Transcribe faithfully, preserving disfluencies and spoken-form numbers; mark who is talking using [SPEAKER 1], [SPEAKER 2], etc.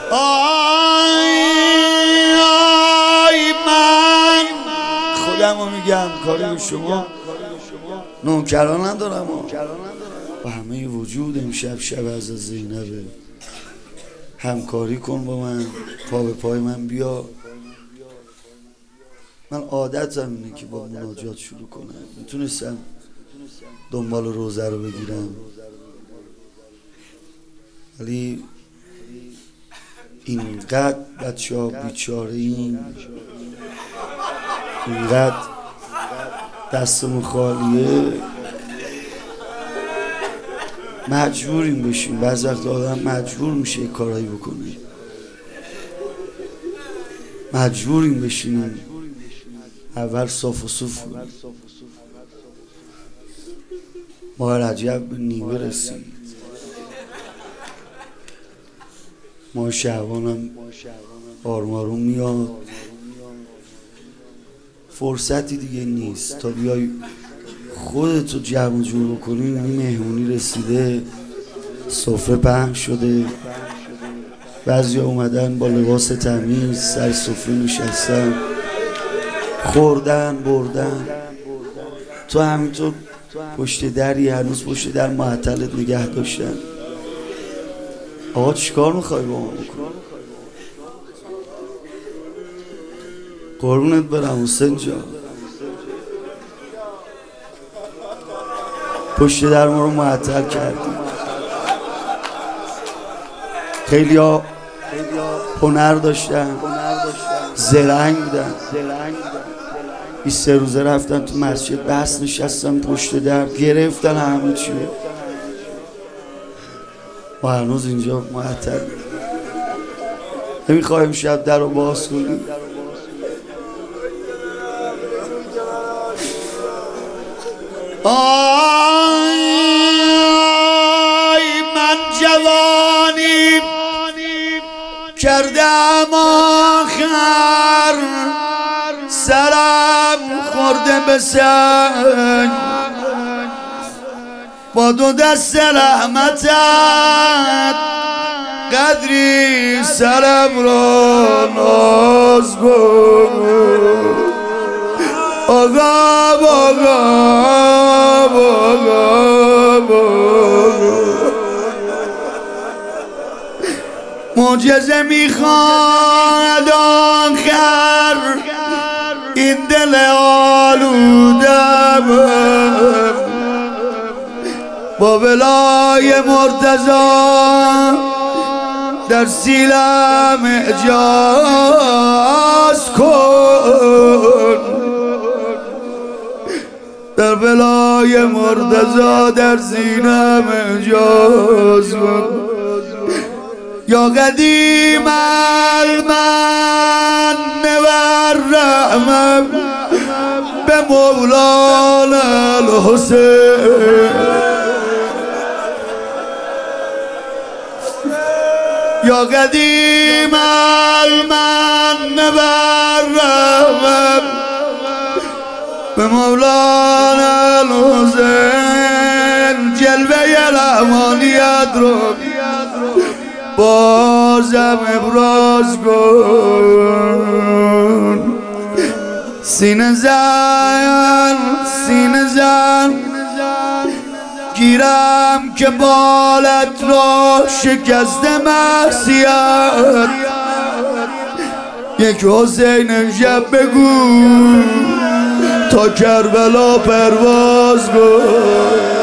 [SPEAKER 1] آی آی من خودم رو میگم، کاری به شما نوکران ندارم با همه وجود امشب شب از زینبه. همکاری کن با من، پا به پای من بیا. من عادتم اینه که با مناجات شروع کنم. میتونستم دنبال روزه رو بگیرم، ولی اینقدر بچه ها بیچاره این، اینقدر دستمون خالیه، مجبوریم بشیم. بعضی وقت آدم مجبور میشه یک کارایی بکنه، مجبوریم بشینیم اول صاف و صوف کنیم. ما رجب به نیمه رسید، ما شعبان هم آروم آروم میاد، فرصتی دیگه نیست تا بیای خودتو جمع جور بکنی. این مهمونی رسیده، سفره پهن شده، بعضی اومدن با لباس تمیز سر سفره نشستن، خوردن بردن، تو همینطور پشت دری هنوز پشت در معطلت نگه داشتن. آقا چیکار میخوای با ما بکنی؟ قربونت برم حسین جان، پشت در ما رو معطل کردی. خیلی ها هنر داشتن، زرنگ بودن، این سه روزه رفتن تو مسجد بس نشستن پشت در، گرفتن همه چیو. ما هنوز اینجا معطل نمیخوایم شب در رو باز کنیم. آی من جوانی کردم آخر، سرم خورده به سنگ، با دو دست رحمتت قدری سرم را ناز کن. آقا آقا معجزه میخواد آخر این دل آلودم، با ولای مرتضی در سیلم اعجاز کن، در ولای مرتضی در سینم اعجاز کن. یا قدیم المن والرحمة به مولانا الحسین، یا قدیم المن والرحمة به مولانا الحسین، جلوه رحمانیت رو بازم ابراز کن. سینه زن سینه زن گیرم که بالت را شکسته معصیت، یک حسین شب بگو تا کربلا پرواز کن.